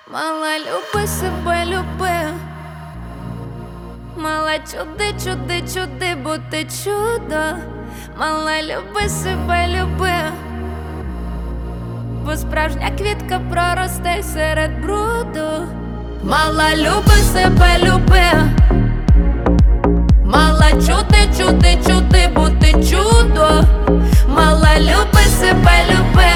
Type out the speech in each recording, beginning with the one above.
Мала, люби себе, люби. Мала, чуди, чуди, чуди, бо ти чудо. Мала, люби себе, люби. Бо справжня квітка проросте серед бруду. Мала, люби себе, люби. Мала, чуди, чуди, чуди, бо ти чудо. Мала, люби себе, люби.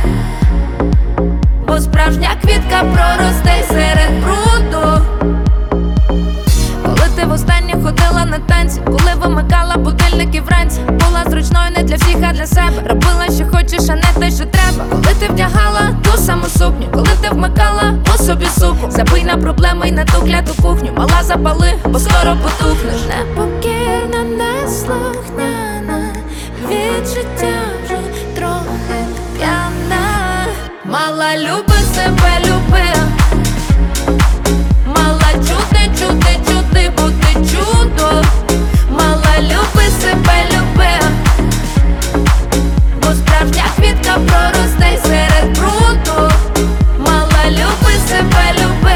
Бо справжня квітка проросте серед бруду. Коли ти востаннє ходила на танці, коли вимикала будильники вранці, була зручною не для всіх, а для себе. Робила, що хочеш, а не те, що треба. Коли ти вдягала ту саму сукню, коли ти вмикала у собі суку. Забий на проблеми й на ту кляту кухню. Мала, запали, бо скоро потухнеш. Непокірна, неслухняна, від життя вже трохи п'яна. Мала, люби себе, люби. Мала, чуди, чуди, чуди, бо ти чудо. Мала, люби себе, люби. Бо справжня квітка проросте серед бруду. Мала, люби себе, люби.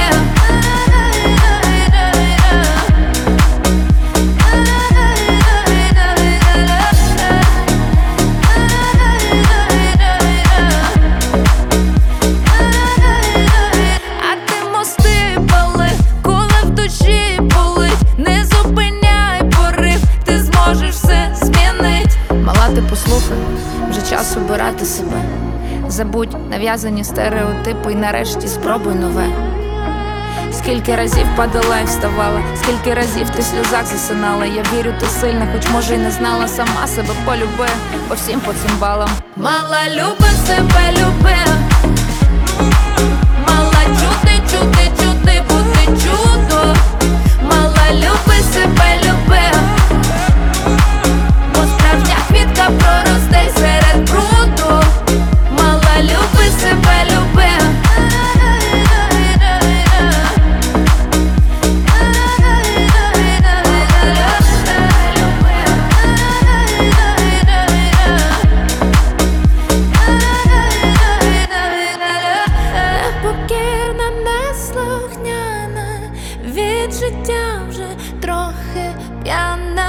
Ти послухай, вже час обирати себе. Забудь нав'язані стереотипи і нарешті спробуй нове. Скільки разів падала і вставала, скільки разів ти в сльозах засинала. Я вірю, ти сильна, хоч може й не знала. Сама себе полюби, по всім по цим балам. Мала, люби себе, люби. Мала, чуди, чуди, чуди, бо ти чудо. Мала, люби себе, люби. Бо справжня квітка проросте серед бруду. Мала, люби себе, люби. Непокірна, неслухняна, від життя вже трохи п'яна.